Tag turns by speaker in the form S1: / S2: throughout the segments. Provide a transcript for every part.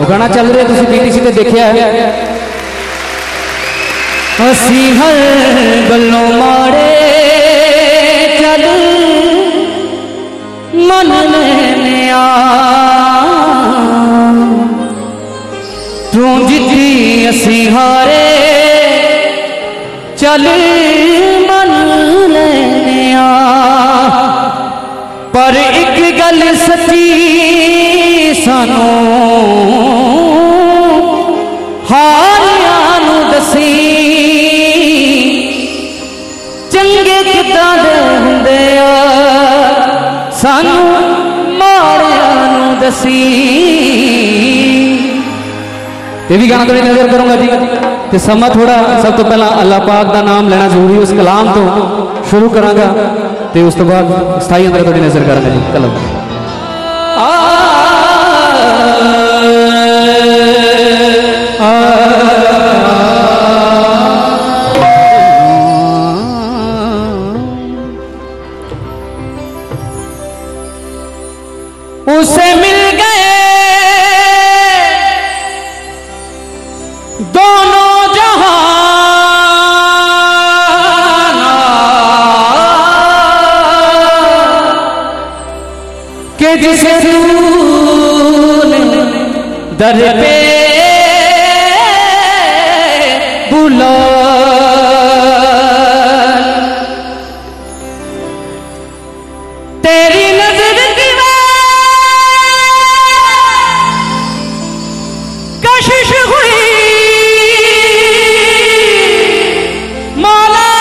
S1: वो गाना चल रहा तुम बीटीसी ते देखिया है। असी हर गलों मारे चल मन लेने तू जिती असी हारे चल मन लेने पर एक गल सच्ची सानू हारिया नू दसी चंगे किदां दे हुंदे सानू मारिया नू दसी। ये भी गाना थोड़ी नजर करूंगा जी ते समा थोड़ा सब तो पहला अल्लाह पाक का नाम लेना जरूरी उस कलाम तो शुरू करांगा ते उस तो बाद स्थाई अंदर थोड़ी नजर करांगा जी कलम। उसे मिल गए दोनों जहान के जिसे तूने दर पे बुला तेरी नजर की कशिश हुई मौला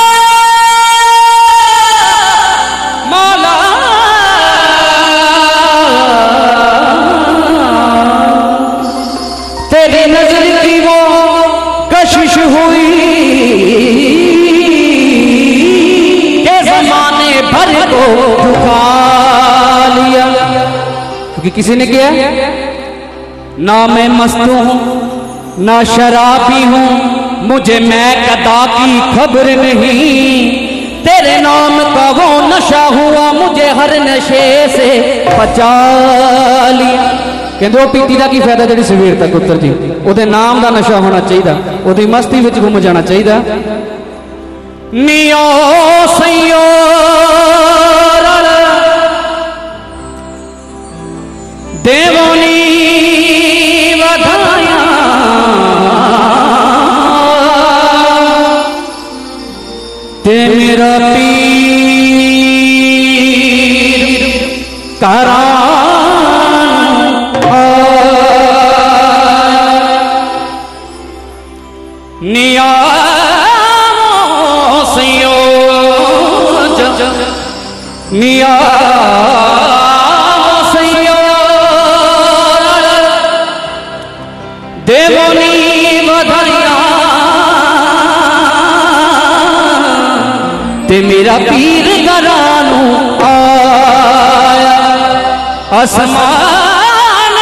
S1: मौला तेरी नजर की वो कशिश हुई के जमाने भर को झुका लिया क्योंकि किसी ने किया ना मैं मस्त हूं ना शराबी हूं मुझे मैं कदा की खबर नहीं तेरे नाम का वो नशा हुआ मुझे हर नशे से बचा लिया। कहते वो पीती का की फायदा जी सवेर तक पुत्र जी वो नाम का नशा होना चाहिए वो मस्ती में घूम जाना चाहिए। नियो सैयो देवोनी वधाया ते मेरा पीर करा निया सैयो निया देवोनी वधाइया ते मेरा पीर घरानू आया आसमान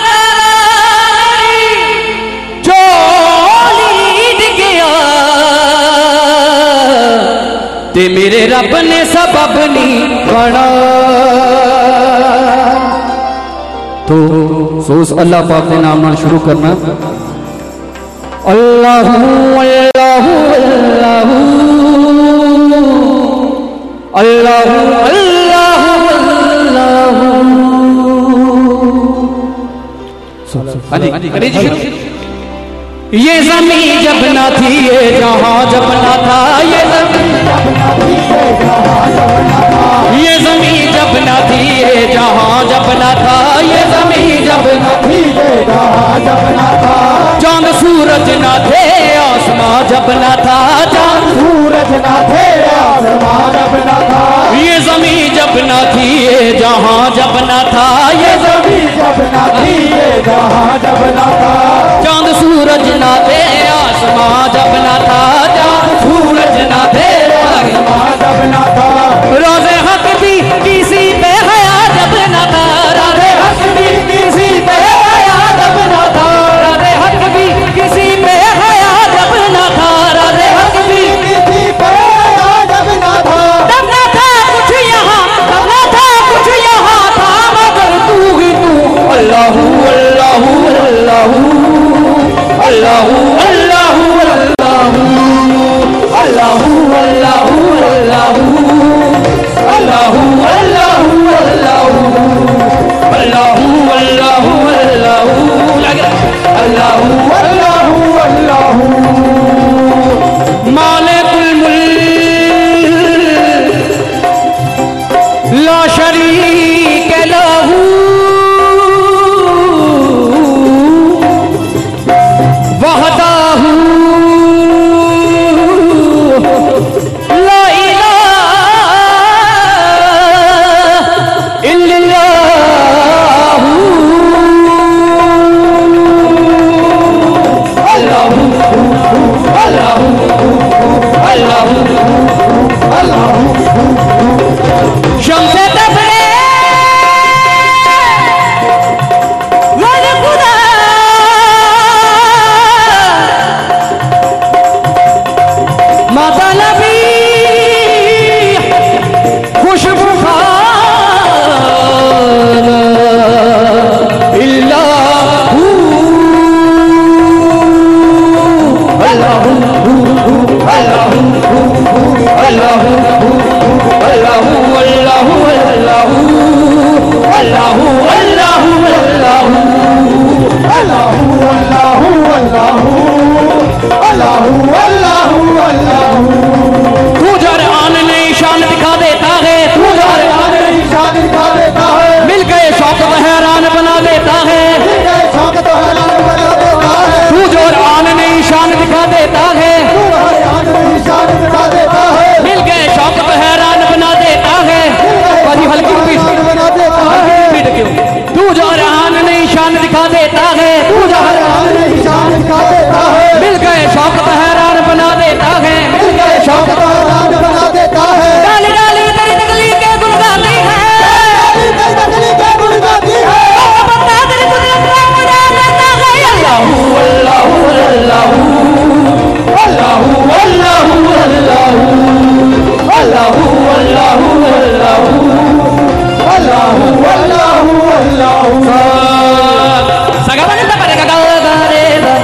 S1: जो लीड गया ते मेरे रब ने सबब नहीं बना तो सोस अल्लाह पाक के नाम नाल शुरू करना। अल्लाहू अल्लाहू अल्लाहू अल्लाहू अल्लाहू अल्लाहू। ये ज़मीन जब ना थी ये जहां जब ना था ये ज़मीन जब ना थी ये जहां जब ना था ये ज़मीन जब ना थी ये जहां जब ना था चांद सूरज ना थे आसमां जब ना था चांद सूरज ना थे आसमां जब ना था ये ज़मीन जब ना थी ये जहां जब ना था ये ज़मीन जब ना थी ये जहां जब ना था चांद सूरज ना थे आसमां जब ना था चांद सूरज ना थे आसमां जब ना था रोज़े हक भी किसी पे हया जब ना था रोज़े हक भी किसी पे हया जब ना था रोज़े हक भी किसी पे हया जब ना था रोज़े हक भी किसी पे हया जब ना था तब ना था कुछ यहाँ तब ना था कुछ यहाँ था मगर तू ही तू अल्लाहू अल्लाहू तू जर आन नहीं शान दिखा देता है, तू जर आन नहीं शान दिखा देता है, मिल गए शौक तो हैरान बना देता है, मिल गए शौक तो हैरान बना देता है। तू जर आन नहीं शान दिखा देता है, तू जर आन नहीं शान दिखा देता है, मिल गए शौक तो हैरान बना देता है। बाजी हल्की पीठ बना देता है, पीठ क्यों? तू जर आन नहीं शान दिखा देता है, तू जर आन नहीं शान दिखा देता है, मिल गए शौक तो हैरान बना देता है, मिल गए शौक तो हैरान बना देता है। डाली डाली तेरी तकली के गुण गाती है, डाली तेरी तकली के गुण गाती है, बता तेरी कुदरत का मुझे देता है। अल्लाहू अल्लाहू अल्लाहू अल्लाहू अल्लाहू अल्लाहू अल्लाहू अल्लाहू अल्लाहू अल्लाहू अल्लाहू सगवन तपरे गगल रे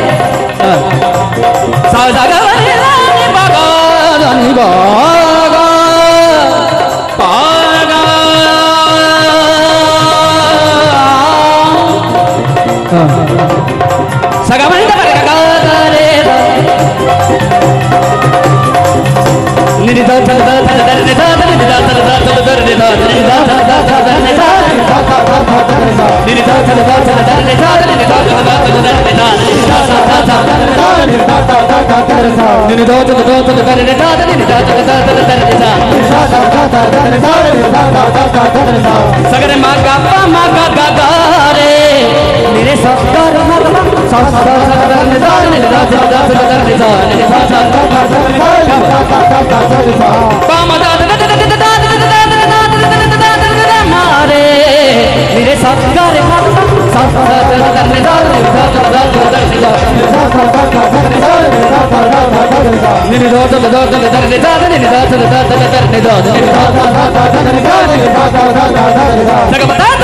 S1: सा सगवन रे बागा नी बागा पागा सगवन तपरे गगल रे निदा तल तल तल निदा तल निदा तल तल तल निदा निदा तल तल तल निदा निदा तल तल तल निदा निदा तल तल तल निदा निदा सगरे मागा मागा गागा रे मेरे सस्कर मगमा सस्कर निदा निदा निदा निदा मारे मेरे सस्कर मगमा सस्कर निदा निदा निदा